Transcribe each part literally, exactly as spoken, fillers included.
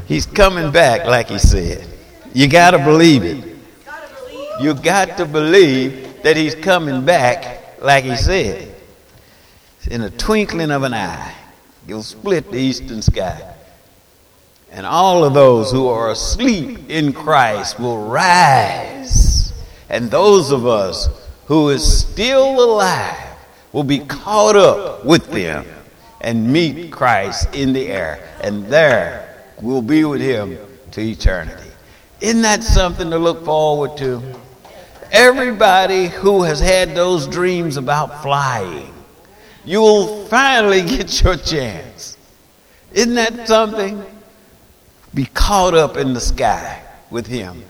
He's coming back, like he said. You got to believe it. You got to believe that he's coming back, like he said. In a twinkling of an eye, he'll split the eastern sky. And all of those who are asleep in Christ will rise. And those of us who is still alive will be caught up with them and meet Christ in the air. And there we'll be with him to eternity. Isn't that something to look forward to? Everybody who has had those dreams about flying, you will finally get your chance. Isn't that something? Be caught up in the sky with him.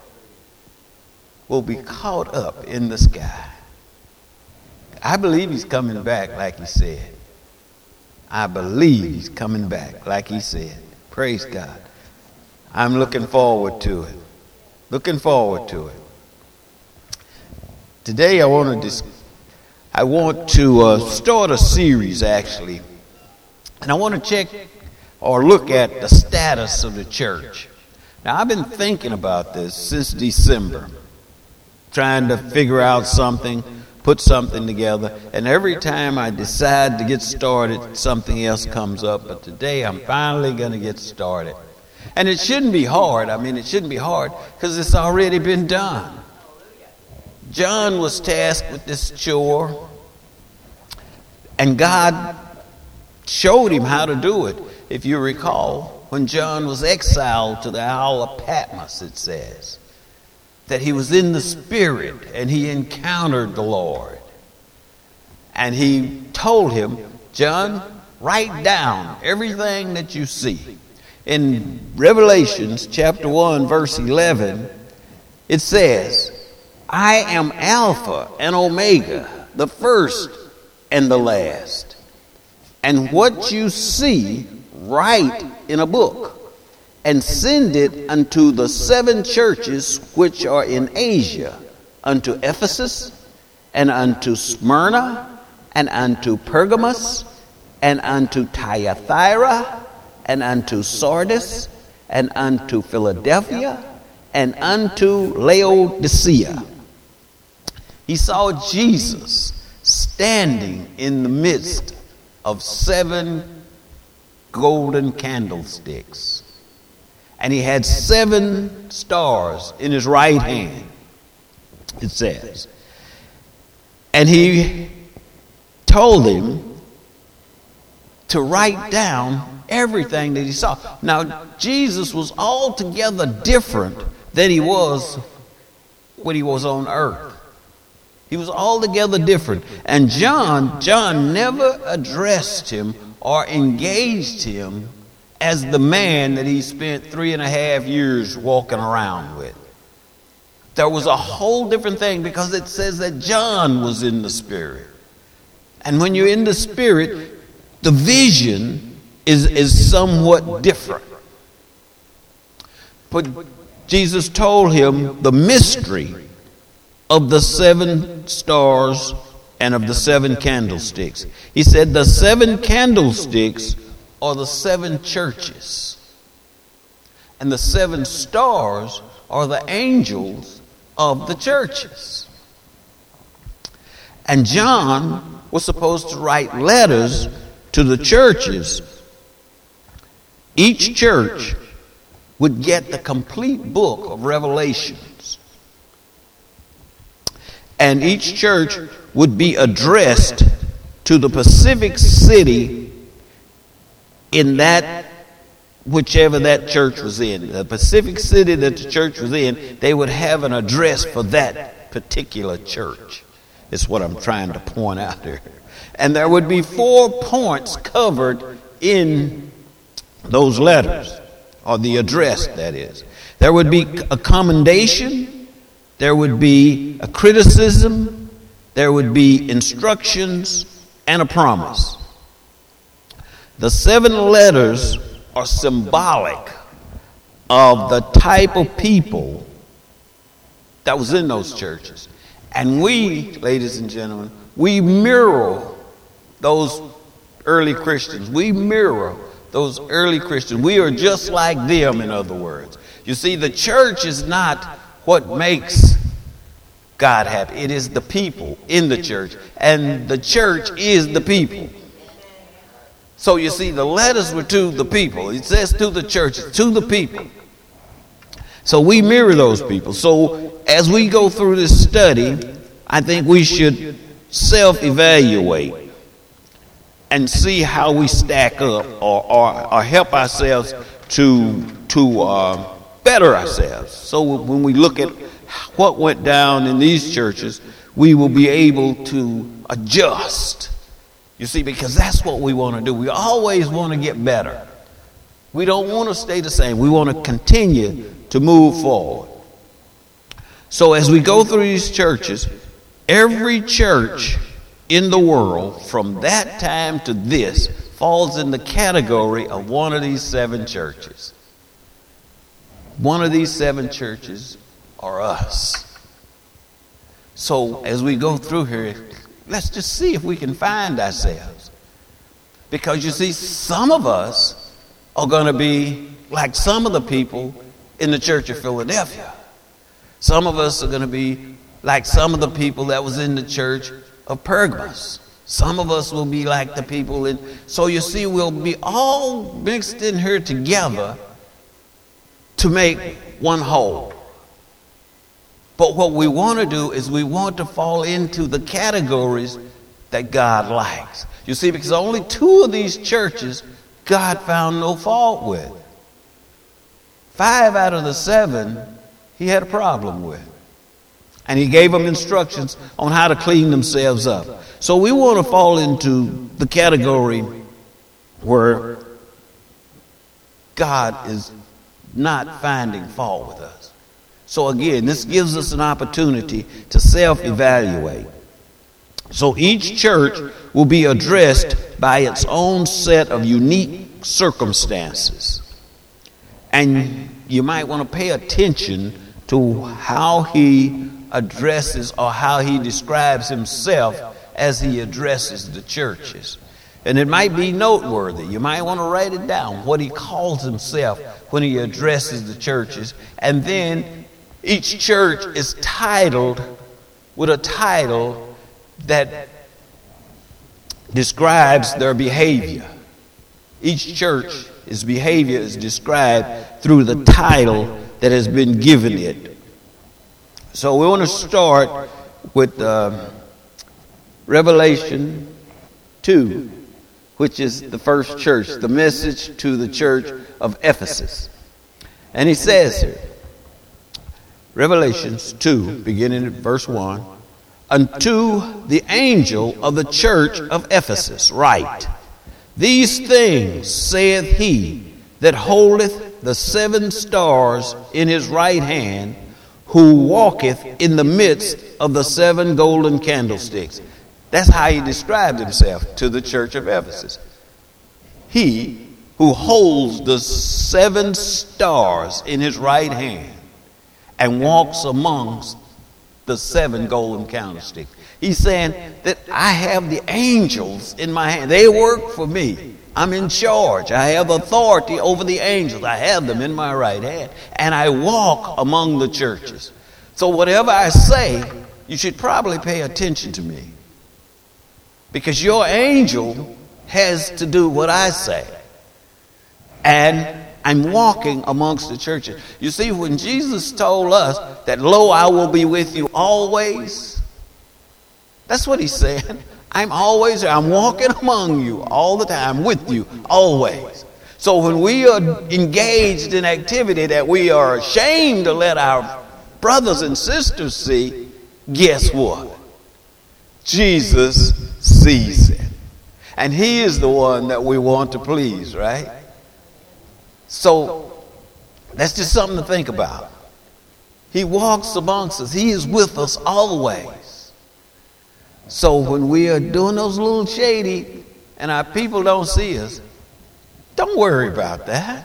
We'll be caught up in the sky. I believe he's coming back, like he said. I believe he's coming back, like he said. Praise God. I'm looking forward to it. Looking forward to it. Today I want to dis- I want to uh, start a series, actually. And I want to check or look at the status of the church. Now, I've been thinking about this since December, trying to figure out something, put something together. And every time I decide to get started, something else comes up. But today I'm finally going to get started. And it shouldn't be hard. I mean, it shouldn't be hard because it's already been done. John was tasked with this chore, and God showed him how to do it. If you recall, when John was exiled to the Isle of Patmos, it says that he was in the Spirit and he encountered the Lord. And he told him, John, write down everything that you see. In Revelations chapter one, verse eleven, it says, I am Alpha and Omega, the first and the last. And what you see, write in a book, and send it unto the seven churches which are in Asia, unto Ephesus, and unto Smyrna, and unto Pergamos, and unto Thyatira, and unto Sardis, and unto Philadelphia, and unto Laodicea. He saw Jesus standing in the midst of seven golden candlesticks. And he had seven stars in his right hand, it says. And he told him to write down everything that he saw. Now, Jesus was altogether different than he was when he was on earth. He was altogether different. And John, John never addressed him or engaged him as the man that he spent three and a half years walking around with. There was a whole different thing because it says that John was in the Spirit. And when you're in the Spirit, the vision is, is somewhat different. But Jesus told him the mystery of the seven stars and of the seven candlesticks. He said the seven candlesticks are the seven churches. And the seven stars are the angels of the churches. And John was supposed to write letters to the churches. Each church would get the complete book of Revelations. And each church would be addressed to the Pacific city in that, whichever that church was in. The Pacific city that the church was in, they would have an address for that particular church. It's what I'm trying to point out here. And there would be four points covered in those letters, or the address, that is. There would be a commendation. There would be a criticism, there would be instructions, and a promise. The seven letters are symbolic of the type of people that was in those churches. And we, ladies and gentlemen, we mirror those early Christians. We mirror those early Christians. We are just like them, in other words. You see, the church is not what makes God happy. It is the people in the church, and the church is the people. So you see, the letters were to the people. It says to the churches, to the people. So we mirror those people. So as we go through this study, I think we should self-evaluate and see how we stack up, or, or, or help ourselves to to uh, better ourselves. So when we look at what went down in these churches, we will be able to adjust. You see, because that's what we want to do. We always want to get better. We don't want to stay the same. We want to continue to move forward. So as we go through these churches, every church in the world from that time to this falls in the category of one of these seven churches. One of these seven churches are us. So as we go through here, let's just see if we can find ourselves. Because you see, some of us are going to be like some of the people in the church of Philadelphia. Some of us are going to be like some of the people that was in the church of Pergamos. Some of us will be like the people in... So you see, we'll be all mixed in here together to make one whole. But what we want to do is we want to fall into the categories that God likes. You see, because only two of these churches God found no fault with. Five out of the seven he had a problem with. And he gave them instructions on how to clean themselves up. So we want to fall into the category where God is not finding fault with us. So again, this gives us an opportunity to self-evaluate. So each church will be addressed by its own set of unique circumstances. And you might want to pay attention to how he addresses or how he describes himself as he addresses the churches. And it might be noteworthy. You might want to write it down, what he calls himself when he addresses the churches. And then each church is titled with a title that describes their behavior. Each church's behavior is described through the title that has been given it. So we want to start with uh, Revelation two, which is the first church, the message to the church of Ephesus. And he says here, Revelations two, beginning at verse one, unto the angel of the church of Ephesus write, these things saith he that holdeth the seven stars in his right hand, who walketh in the midst of the seven golden candlesticks. That's how he described himself to the church of Ephesus. He who holds the seven stars in his right hand and walks amongst the seven golden candlesticks. He's saying that I have the angels in my hand. They work for me. I'm in charge. I have authority over the angels. I have them in my right hand. And I walk among the churches. So whatever I say, you should probably pay attention to me. Because your angel has to do what I say. And I'm walking amongst the churches. You see, when Jesus told us that, lo, I will be with you always, that's what he's saying. I'm always there. I'm walking among you all the time, with you always. So when we are engaged in activity that we are ashamed to let our brothers and sisters see, guess what? Jesus sees it. And he is the one that we want to please, right? So that's just something to think about. He walks amongst us. He is with us always. So when we are doing those little shady and our people don't see us, don't worry about that.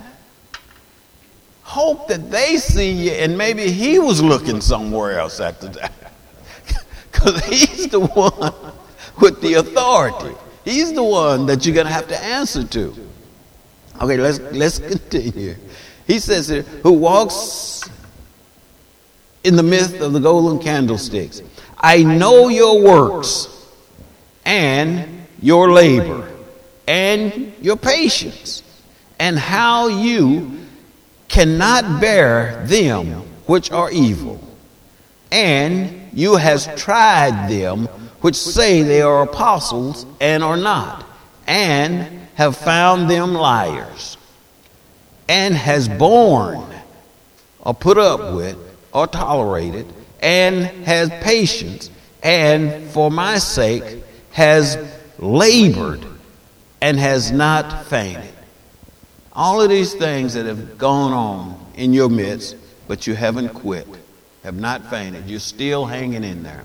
Hope that they see you and maybe he was looking somewhere else at the time. Because he's the one with the authority. He's the one that you're going to have to answer to. Okay, let's let's continue. He says here, who walks in the midst of the golden candlesticks. I know your works and your labor and your patience, and how you cannot bear them which are evil. And you has tried them which say they are apostles and are not, and have found them liars, and has borne or put up with or tolerated, and has patience, and for my sake has labored and has not fainted. All of these things that have gone on in your midst, but you haven't quit, have not fainted. You're still hanging in there.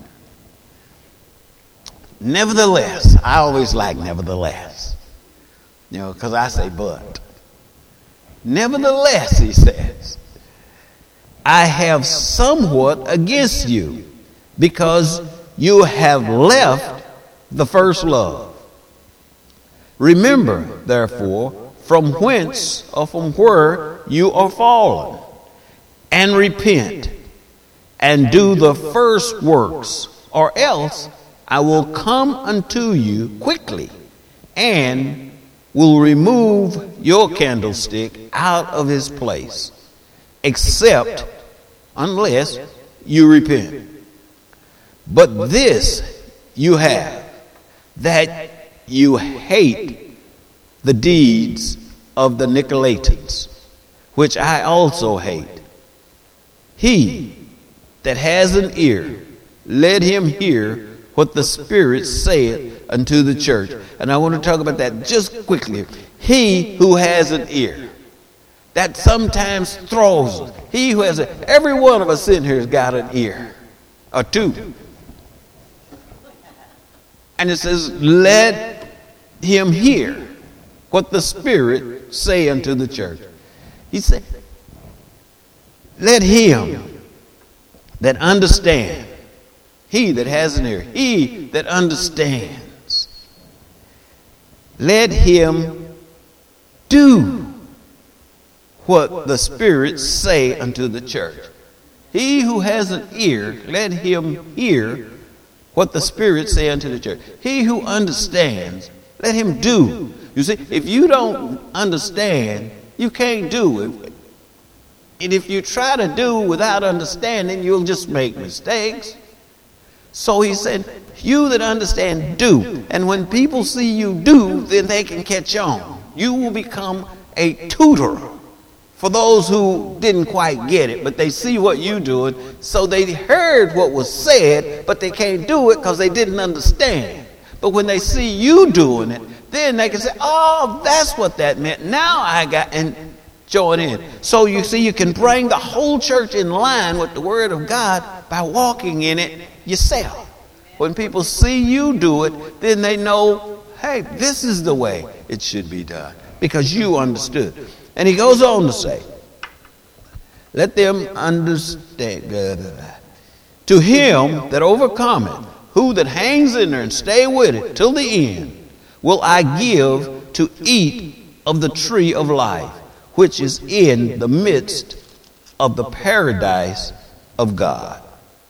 Nevertheless, I always like nevertheless, you know, because I say but. Nevertheless, he says, I have somewhat against you, because you have left the first love. Remember, therefore, from whence or from where you are fallen, and repent, and do the first works, or else I will come unto you quickly, and will remove your candlestick out of his place, except unless you repent. But this you have, that you hate the deeds of the Nicolaitans, which I also hate. He that has an ear, let him hear what the Spirit saith unto the church. And I want to talk about that just quickly. He who has an ear. That sometimes throws us. He who has a, every one of us in here has got an ear or two. And it says, let him hear what the Spirit say unto the church. He said, let him that understand, he that has an ear, he that understands, let him do what the Spirit say unto the church. He who has an ear, let him hear what the Spirit say unto the church. He who understands, let him do. You see, if you don't understand, you can't do it. And if you try to do without understanding, you'll just make mistakes. So he said, you that understand, do. And when people see you do, then they can catch on. You will become a tutor for those who didn't quite get it, but they see what you're doing. So they heard what was said, but they can't do it because they didn't understand. But when they see you doing it, then they can say, oh, that's what that meant. Now I got, and join in. So you see, you can bring the whole church in line with the Word of God by walking in it yourself. When people see you do it, then they know, hey, this is the way it should be done, because you understood. And he goes on to say, let them understand. To him that overcometh, who that hangs in there and stay with it till the end, will I give to eat of the tree of life, which is in the midst of the paradise of God.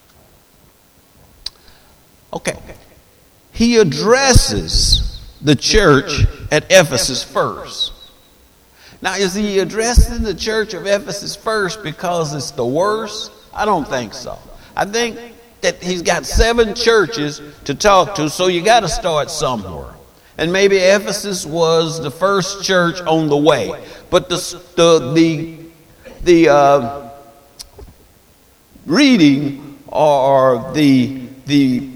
Okay. He addresses the church at Ephesus first. Now, is he addressing the church of Ephesus first because it's the worst? I don't think so. I think that he's got seven churches to talk to, so you got to start somewhere. And maybe Ephesus was the first church on the way. But the the the, the uh, reading or the the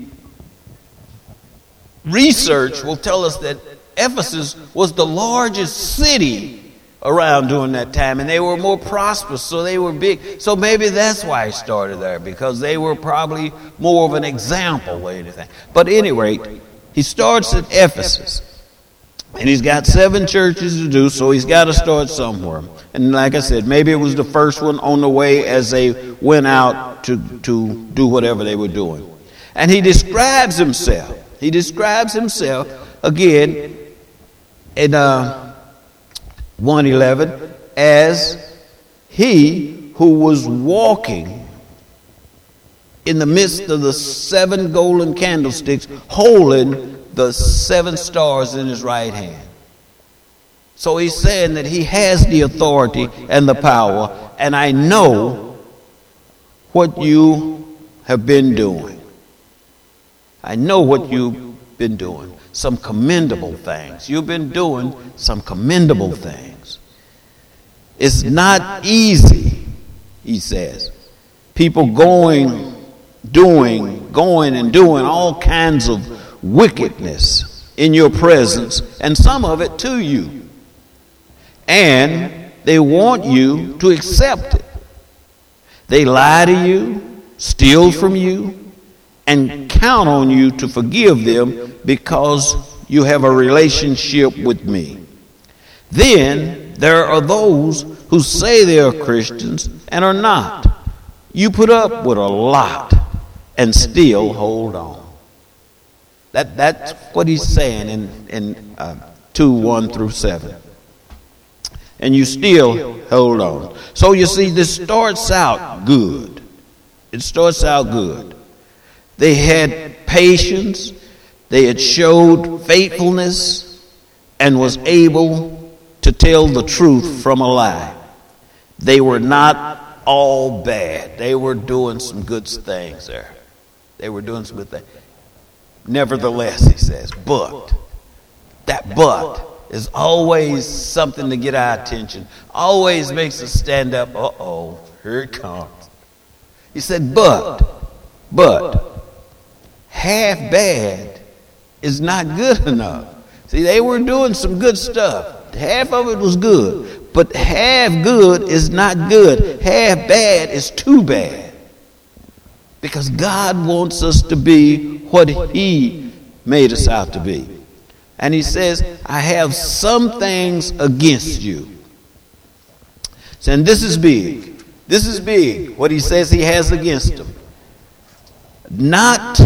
research will tell us that Ephesus was the largest city around during that time, and they were more prosperous, so they were big. So maybe that's why he started there, because they were probably more of an example or anything. But at any rate, he starts at Ephesus, and he's got seven churches to do, so he's got to start somewhere. And like I said, maybe it was the first one on the way as they went out to, to do whatever they were doing. And he describes himself. He describes himself again in uh, one eleven, as he who was walking in the midst of the seven golden candlesticks, holding the seven stars in his right hand. So he's saying that he has the authority and the power, and I know what you have been doing. I know what you've been doing. Some commendable things. You've been doing some commendable things. It's not easy, he says. People going, doing, going and doing all kinds of wickedness in your presence, and some of it to you. And they want you to accept it. They lie to you, steal from you, and count on you to forgive them because you have a relationship with me. Then there are those who say they are Christians and are not. You put up with a lot and still hold on. That, that's what he's saying in, in uh, two, one through seven. And you still hold on. So you see, this starts out good. It starts out good. They had patience. They had showed faithfulness and was able to tell the truth from a lie. They were not all bad. They were doing some good things there. They were doing some good things. Nevertheless, he says, but, that but is always something to get our attention. Always makes us stand up. Uh-oh, here it comes. He said, but, but, half bad is not good enough. See, they were doing some good stuff. Half of it was good. But half good is not good. Half bad is too bad. Because God wants us to be what he made us out to be. And he says, I have some things against you. And this is big. This is big, what he says he has against them. Not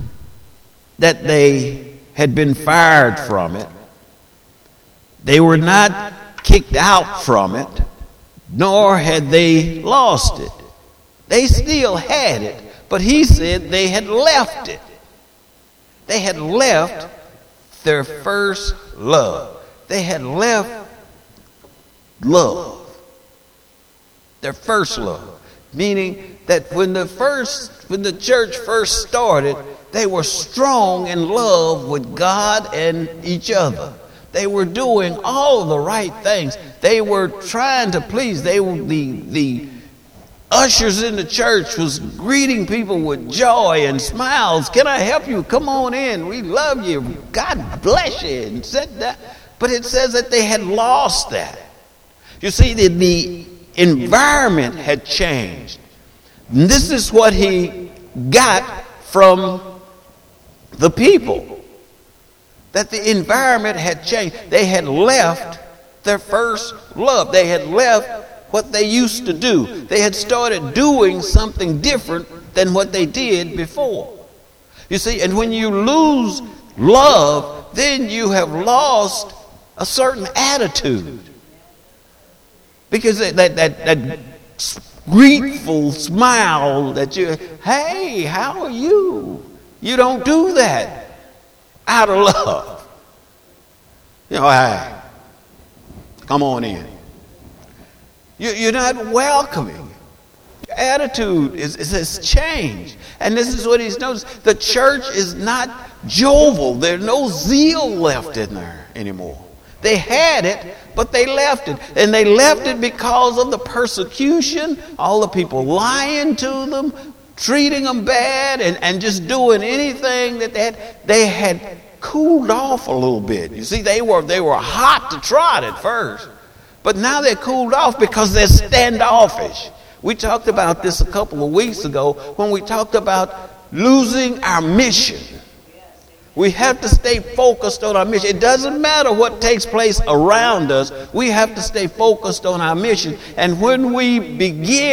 that they had been fired from it. They were not kicked out from it, nor had they lost it. They still had it, but he said they had left it. They had left their first love. They had left love. Their first love. Meaning that when the first, when the church first started, they were strong in love with God and each other. They were doing all the right things. They were trying to please. They were the the ushers in the church was greeting people with joy and smiles. Can I help you? Come on in. We love you. God bless you. And said that. But it says that they had lost that. You see, the, the environment had changed. And this is what he got from the people. That the environment had changed. They had left their first love. They had left what they used to do. They had started doing something different than what they did before. You see, and when you lose love, then you have lost a certain attitude. Because that, that, that, that grateful smile that you, hey, how are you? You don't do that out of love. You know, hey, come on in. You, you're not welcoming. Your attitude is, is has changed. And this is what he's noticed. The church is not jovial. There's no zeal left in there anymore. They had it, but they left it. And they left it because of the persecution, all the people lying to them, treating them bad, and, and just doing anything that they had. They had cooled off a little bit. You see, they were they were hot to trot at first. But now they're cooled off because they're standoffish. We talked about this a couple of weeks ago when we talked about losing our mission. We have to stay focused on our mission. It doesn't matter what takes place around us. We have to stay focused on our mission. And when we begin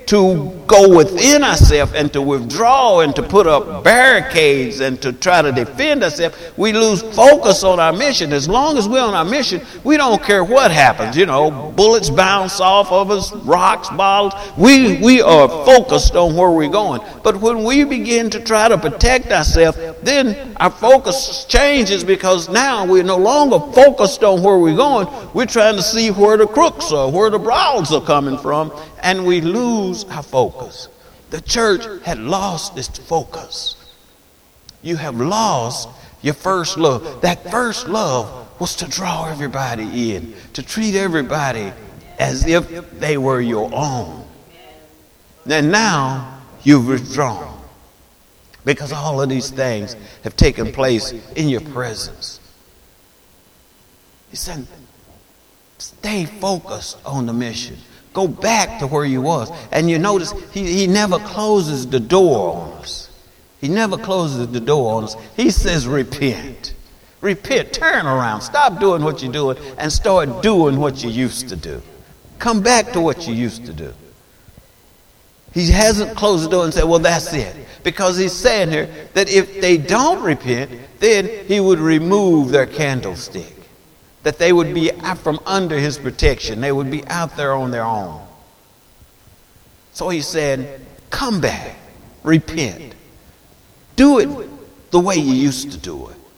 to go within ourselves and to withdraw and to put up barricades and to try to defend ourselves, we lose focus on our mission. As long as we're on our mission, we don't care what happens. You know, bullets bounce off of us, rocks, bottles. We, we are focused on where we're going. But when we begin to try to protect ourselves, then our focus changes, because now we're no longer focused on where we're going. We're trying to see where the crooks are, where the brawls are coming from, and we lose our focus. The church had lost its focus. You have lost your first love. That first love was to draw everybody in, to treat everybody as if they were your own. And now you've withdrawn, because all of these things have taken place in your presence. He said, stay focused on the mission. Go back to where you was. And you notice he, he never closes the door on us. He never closes the door on us. He says, repent. Repent. Turn around. Stop doing what you're doing and start doing what you used to do. Come back to what you used to do. He hasn't closed the door and said, well, that's it. Because he's saying here that if they don't repent, then he would remove their candlestick. That they would be out from under his protection. They would be out there on their own. So he said, come back, repent. Do it the way you used to do it,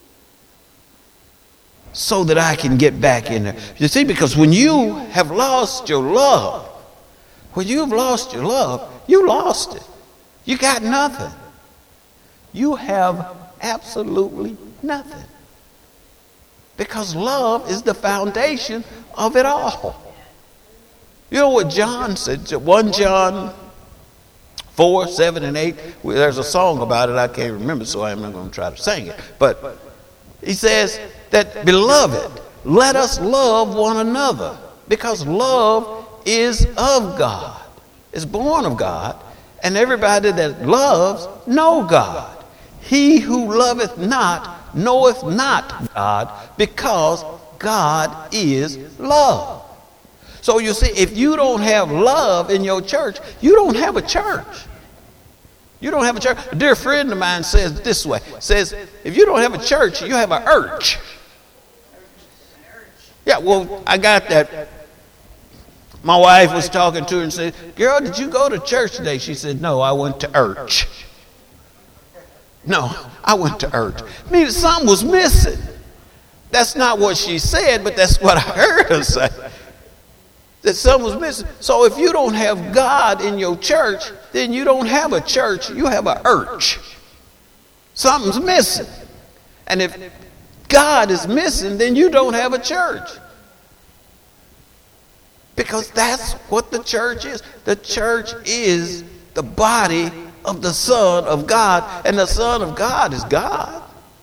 so that I can get back in there. You see, because when you have lost your love, when you have lost your love, you lost it. You got nothing. You have absolutely nothing. Because love is the foundation of it all. You know what John said? First John four, seven, and eight. Well, there's a song about it. I can't remember, so I'm not going to try to sing it. But he says that, beloved, let us love one another, because love is of God. It's born of God. And everybody that loves know God. He who loveth not knoweth not God, because God is love. So you see, if you don't have love in your church, you don't have a church. You don't have a church. A dear friend of mine says it this way, says, if you don't have a church, you have an urge. Yeah, well, I got that. My wife was talking to her and said, girl, did you go to church today? She said, no, I went to church. No, I went to church. I mean, something was missing. That's not what she said, but that's what I heard her say. That something was missing. So if you don't have God in your church, then you don't have a church. You have a church. Something's missing. And if God is missing, then you don't have a church. Because that's what the church is. The church is the body of the Son of God, and the Son of God is God.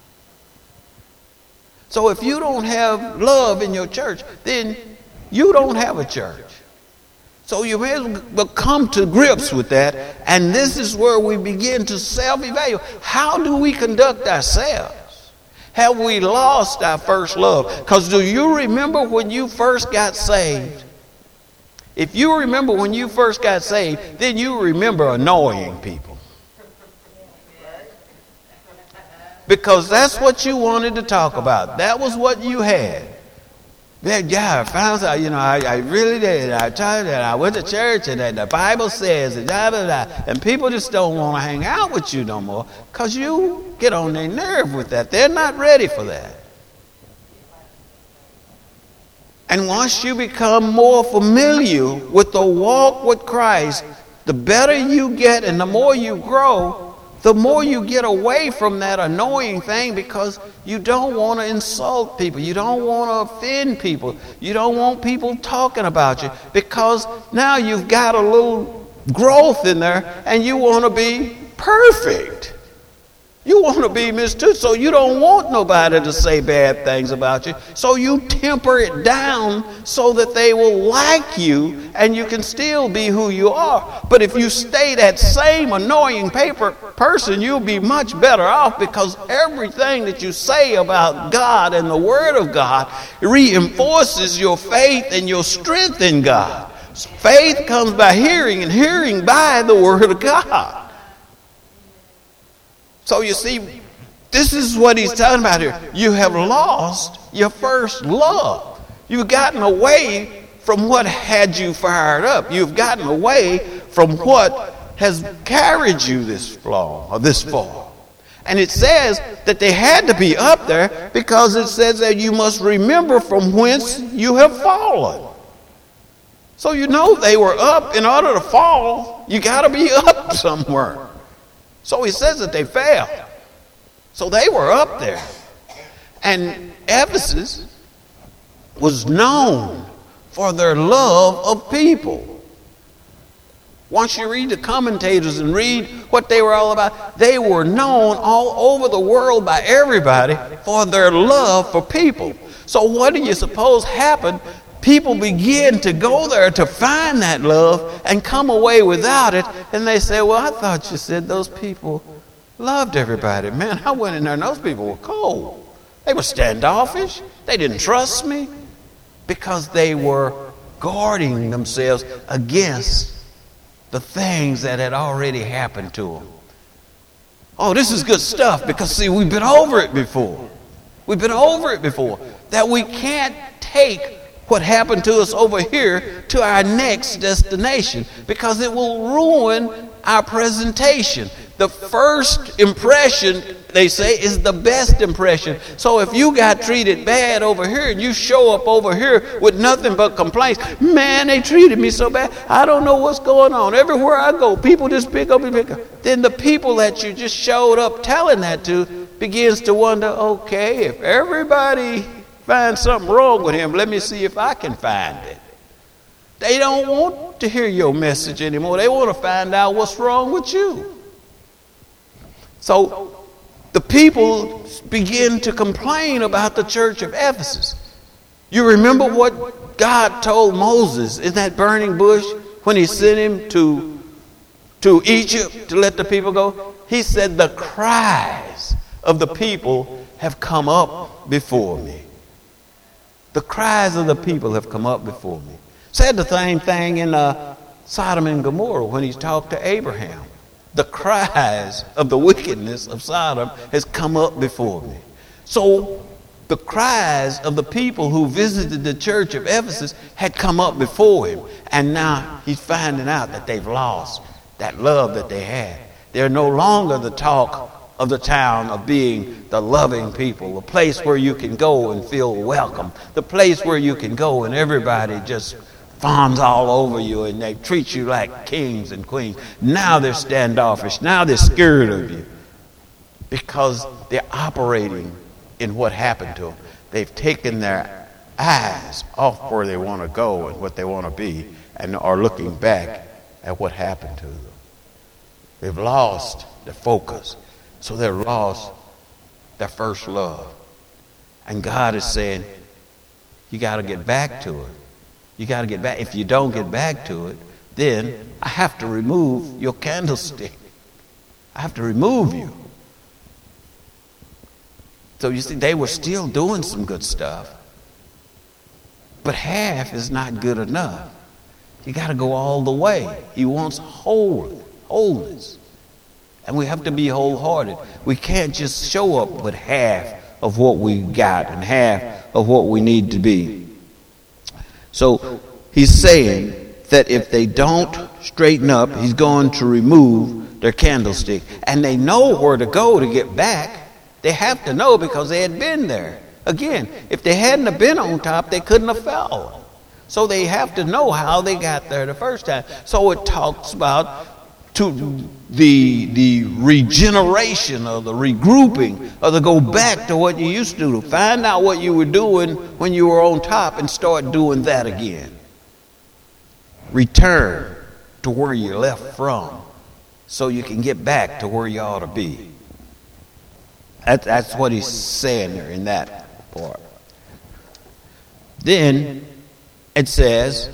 So if you don't have love in your church, then you don't have a church. So you may as well come to grips with that, and this is where we begin to self-evaluate. How do we conduct ourselves? Have we lost our first love? Because do you remember when you first got saved? If you remember when you first got saved, then you remember annoying people. Because that's what you wanted to talk about. That was what you had. Yeah, I found out, you know, I, I really did. I tried it. I went to church, and, and the Bible says, and, da, da, da, and people just don't want to hang out with you no more, because you get on their nerve with that. They're not ready for that. And once you become more familiar with the walk with Christ, the better you get and the more you grow, the more you get away from that annoying thing, because you don't want to insult people. You don't want to offend people. You don't want people talking about you, because now you've got a little growth in there and you want to be perfect. You want to be mistook, so you don't want nobody to say bad things about you. So you temper it down so that they will like you and you can still be who you are. But if you stay that same annoying paper person, you'll be much better off, because everything that you say about God and the Word of God reinforces your faith and your strength in God. Faith comes by hearing, and hearing by the word of God. So you see, this is what he's talking about here. You have lost your first love. You've gotten away from what had you fired up. You've gotten away from what has carried you this far, or this far. And it says that they had to be up there because it says that you must remember from whence you have fallen. So you know they were up. In order to fall, you got to be up somewhere. So he says that they fell. So they were up there. And Ephesus was known for their love of people. Once you read the commentators and read what they were all about, they were known all over the world by everybody for their love for people. So what do you suppose happened? People begin to go there to find that love and come away without it. And they say, well, I thought you said those people loved everybody. Man, I went in there and those people were cold. They were standoffish. They didn't trust me because they were guarding themselves against the things that had already happened to them. Oh, this is good stuff because, see, we've been over it before. We've been over it before. That we can't take what happened to us over here to our next destination because it will ruin our presentation. The first impression, they say, is the best impression. So if you got treated bad over here and you show up over here with nothing but complaints, man, they treated me so bad, I don't know what's going on. Everywhere I go, people just pick up and pick up. Then the people that you just showed up telling that to begins to wonder, okay, if everybody finds something wrong with him, let me see if I can find it. They don't want to hear your message anymore. They want to find out what's wrong with you. So the people begin to complain about the church of Ephesus. You remember what God told Moses in that burning bush when he sent him to, to Egypt to let the people go? He said, the cries of the people have come up before me. The cries of the people have come up before me. Said the same thing in uh, Sodom and Gomorrah when he talked to Abraham. The cries of the wickedness of Sodom has come up before me. So the cries of the people who visited the church of Ephesus had come up before him. And now he's finding out that they've lost that love that they had. They're no longer the talk of the town of being the loving people, a place where you can go and feel welcome, the place where you can go and everybody just fawns all over you and they treat you like kings and queens. Now they're standoffish. Now they're scared of you because they're operating in what happened to them. They've taken their eyes off where they want to go and what they want to be and are looking back at what happened to them. They've lost their focus. So they've lost their first love. And God is saying, you got to get back to it. You got to get back. If you don't get back to it, then I have to remove your candlestick. I have to remove you. So you see, they were still doing some good stuff. But half is not good enough. You got to go all the way. He wants whole, wholeness. And we have to be wholehearted. We can't just show up with half of what we got and half of what we need to be. So he's saying that if they don't straighten up, he's going to remove their candlestick. And they know where to go to get back. They have to know because they had been there. Again, if they hadn't have been on top, they couldn't have fell. So they have to know how they got there the first time. So it talks about to the the regeneration or the regrouping or to go back to what you used to do. Find out what you were doing when you were on top and start doing that again. Return to where you left from so you can get back to where you ought to be. That, that's what he's saying there in that part. Then it says,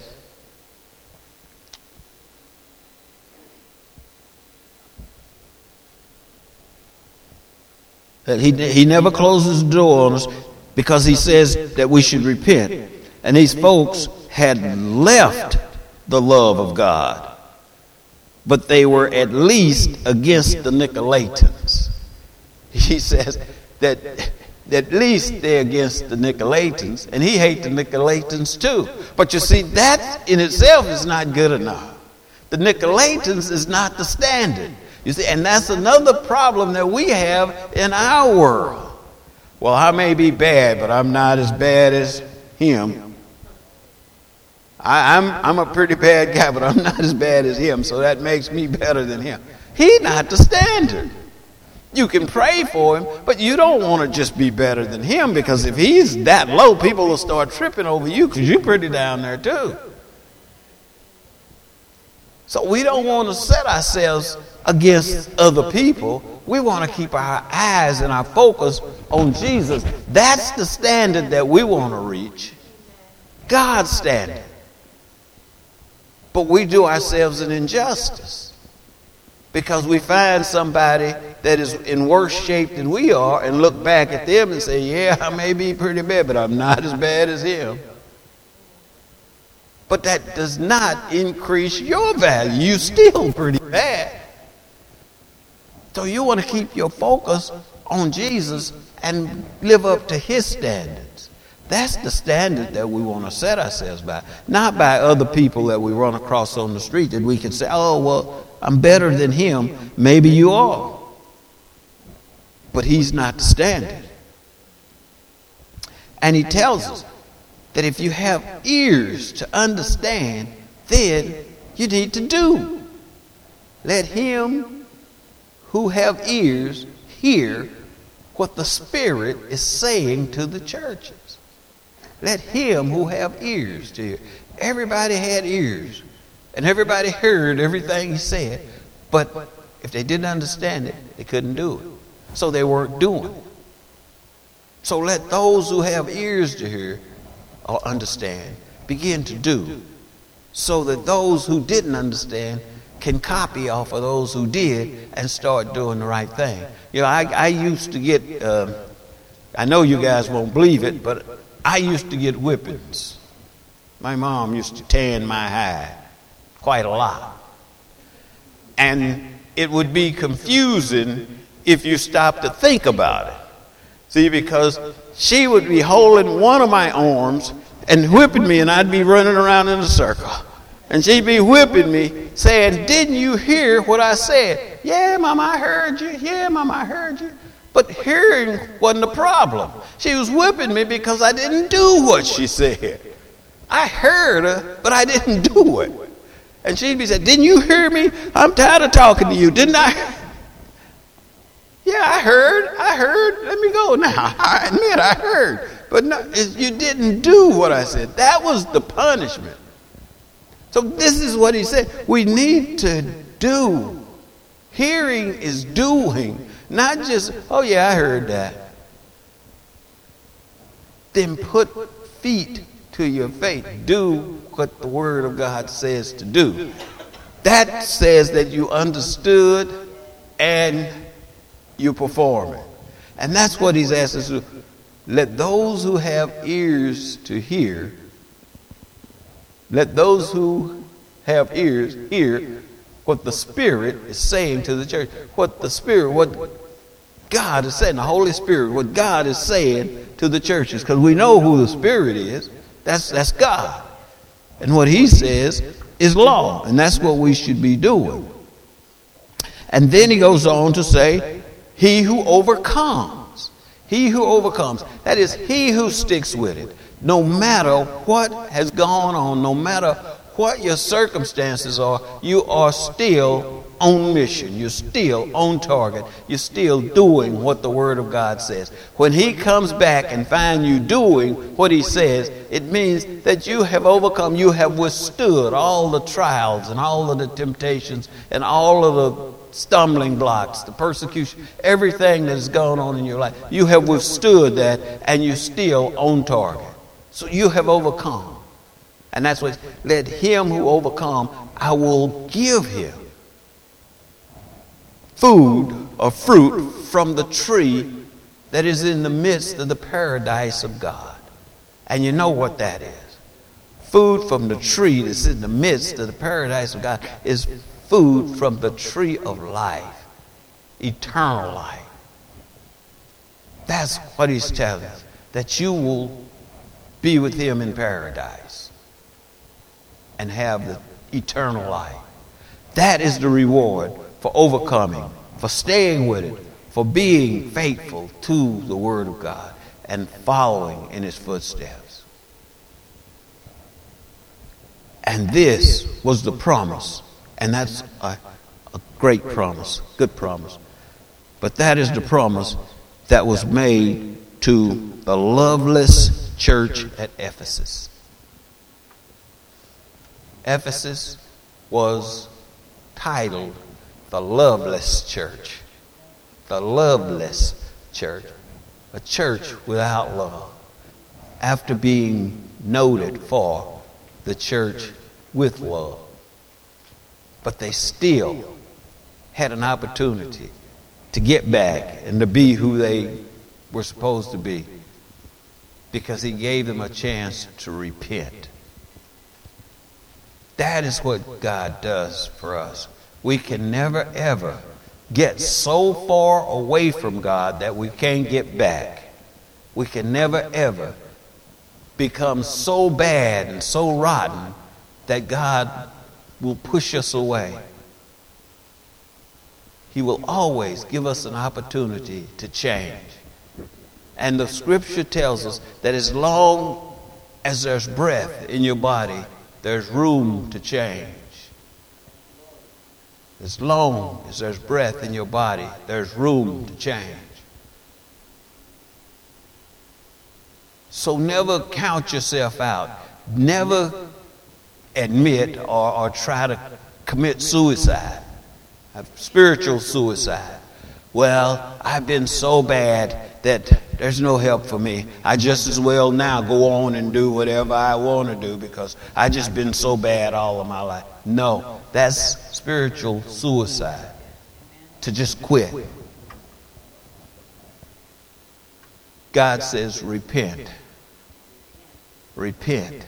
that he, he never closes the door on us because he says that we should repent. And these folks had left the love of God, but they were at least against the Nicolaitans. He says that at least they're against the Nicolaitans, and he hates the Nicolaitans too. But you see, that in itself is not good enough. The Nicolaitans is not the standard. You see, and that's another problem that we have in our world. Well, I may be bad, but I'm not as bad as him. I, I'm I'm a pretty bad guy, but I'm not as bad as him, so that makes me better than him. He's not the standard. You can pray for him, but you don't want to just be better than him, because if he's that low, people will start tripping over you because you're pretty down there too. So we don't want to set ourselves against other people. We want to keep our eyes and our focus on Jesus. That's the standard that we want to reach. God's standard. But we do ourselves an injustice because we find somebody that is in worse shape than we are and look back at them and say, yeah, I may be pretty bad, but I'm not as bad as him. But that does not increase your value. You're still pretty bad. So you want to keep your focus on Jesus and live up to his standards. That's the standard that we want to set ourselves by, not by other people that we run across on the street that we can say, oh, well, I'm better than him. Maybe you are. But he's not the standard. And he tells us that if you have ears to understand, then you need to do. Let him who have ears hear what the Spirit is saying to the churches. Let him who have ears to hear. Everybody had ears, and everybody heard everything he said, but if they didn't understand it, they couldn't do it. So they weren't doing it. So let those who have ears to hear or understand begin to do, so that those who didn't understand can copy off of those who did and start doing the right thing. You know, I, I used to get, uh, I know you guys won't believe it, but I used to get whippings. My mom used to tan my hide quite a lot. And it would be confusing if you stopped to think about it. See, because she would be holding one of my arms and whipping me, and I'd be running around in a circle. And she'd be whipping me, saying, didn't you hear what I said? Yeah, Mama, I heard you. Yeah, Mama, I heard you. But hearing wasn't the problem. She was whipping me because I didn't do what she said. I heard her, but I didn't do it. And she'd be saying, didn't you hear me? I'm tired of talking to you, didn't I? Yeah, I heard. I heard. Let me go now. I admit I heard. But no, you didn't do what I said. That was the punishment. So this is what he said. We need to do. Hearing is doing. Not just, oh yeah, I heard that. Then put feet to your faith. Do what the Word of God says to do. That says that you understood and you perform it. And that's what he's asked us to do. Let those who have ears to hear, let those who have ears hear what the Spirit is saying to the church. What the Spirit, what God is saying, the Holy Spirit, what God is saying to the churches. Because we know who the Spirit is. That's, that's God. And what he says is law. And that's what we should be doing. And then he goes on to say, he who overcomes. He who overcomes. That is, he who sticks with it. No matter what has gone on, no matter what your circumstances are, you are still on mission. You're still on target. You're still doing what the Word of God says. When he comes back and finds you doing what he says, it means that you have overcome, you have withstood all the trials and all of the temptations and all of the stumbling blocks, the persecution, everything that has gone on in your life. You have withstood that, and you're still on target. So you have overcome. And that's what, let him who overcome, I will give him food or fruit from the tree that is in the midst of the paradise of God. And you know what that is. food from the tree that's in the midst of the paradise of God is food from the tree of life, eternal life. That's what he's telling us, that you will be with him in paradise and have the eternal life. That is the reward for overcoming, for staying with it, for being faithful to the Word of God and following in his footsteps. And this was the promise. And that's a, a great promise, good promise. But that is the promise that was made to the loveless church at Ephesus. Ephesus was titled the loveless church. The loveless church. A church without love. After being noted for the church with love. But they still had an opportunity to get back and to be who they were supposed to be, because he gave them a chance to repent. That is what God does for us. We can never ever get so far away from God that we can't get back. We can never ever become so bad and so rotten that God will push us away. He will always give us an opportunity to change. And the scripture tells us that as long as there's breath in your body, there's room to change. As long as there's breath in your body, there's room to change. So never count yourself out. Never admit or, or try to commit suicide. Spiritual suicide. Well, I've been so bad that there's no help for me. I just as well now go on and do whatever I want to do because I just been so bad all of my life. No, that's spiritual suicide. To just quit. God says repent. Repent.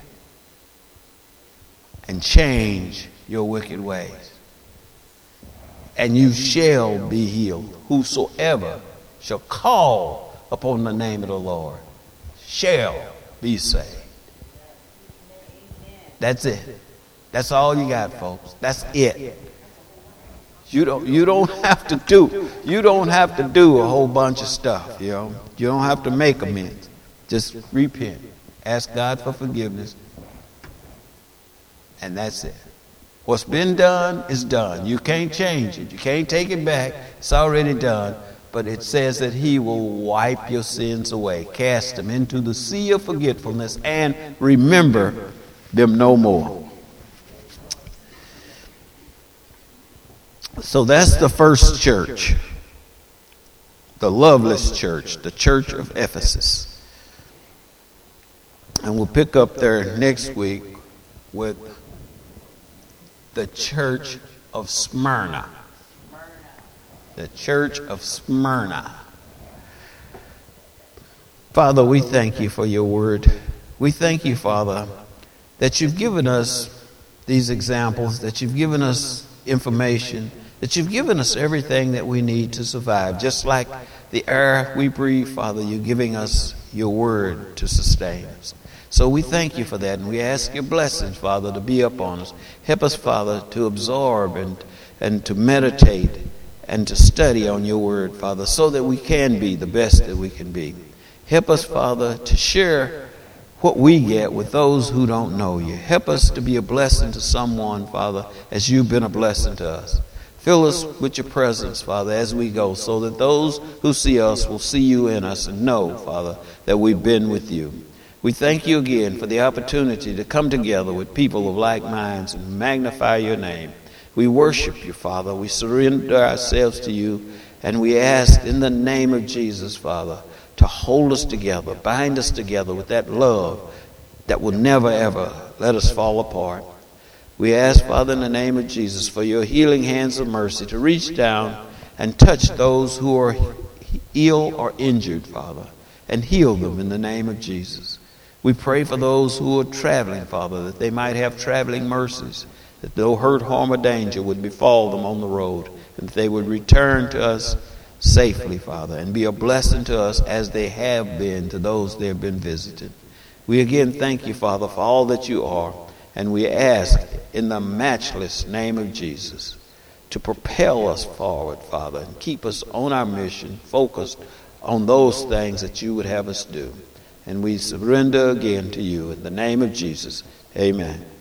And change your wicked ways. And you shall be healed. Whosoever shall call upon the name of the Lord shall be saved. That's it. That's all you got, folks. That's it. You don't you don't have to do you don't have to do a whole bunch of stuff, you know. You don't have to make amends. Just repent. Ask God for forgiveness. And that's it. What's been done is done. You can't change it. You can't take it back. It's already done. But it says that he will wipe your sins away, cast them into the sea of forgetfulness, and remember them no more. So that's the first church, the loveless church, the church of Ephesus. And we'll pick up there next week with the church of Smyrna. The church of Smyrna. Father, we thank you for your word. We thank you, Father, that you've given us these examples, that you've given us information, that you've given us everything that we need to survive. Just like the air we breathe, Father, you're giving us your word to sustain us. So we thank you for that, and we ask your blessings, Father, to be upon us. Help us, Father, to absorb and, and to meditate and to study on your word, Father, so that we can be the best that we can be. Help us, Father, to share what we get with those who don't know you. Help us to be a blessing to someone, Father, as you've been a blessing to us. Fill us with your presence, Father, as we go, so that those who see us will see you in us and know, Father, that we've been with you. We thank you again for the opportunity to come together with people of like minds and magnify your name. We worship you, Father. We surrender ourselves to you, and we ask in the name of Jesus, Father, to hold us together, bind us together with that love that will never, ever let us fall apart. We ask, Father, in the name of Jesus, for your healing hands of mercy to reach down and touch those who are ill or injured, Father, and heal them in the name of Jesus. We pray for those who are traveling, Father, that they might have traveling mercies, that no hurt, harm, or danger would befall them on the road, and that they would return to us safely, Father, and be a blessing to us as they have been to those they have been visited. We again thank you, Father, for all that you are, and we ask in the matchless name of Jesus to propel us forward, Father, and keep us on our mission, focused on those things that you would have us do. And we surrender again to you in the name of Jesus. Amen.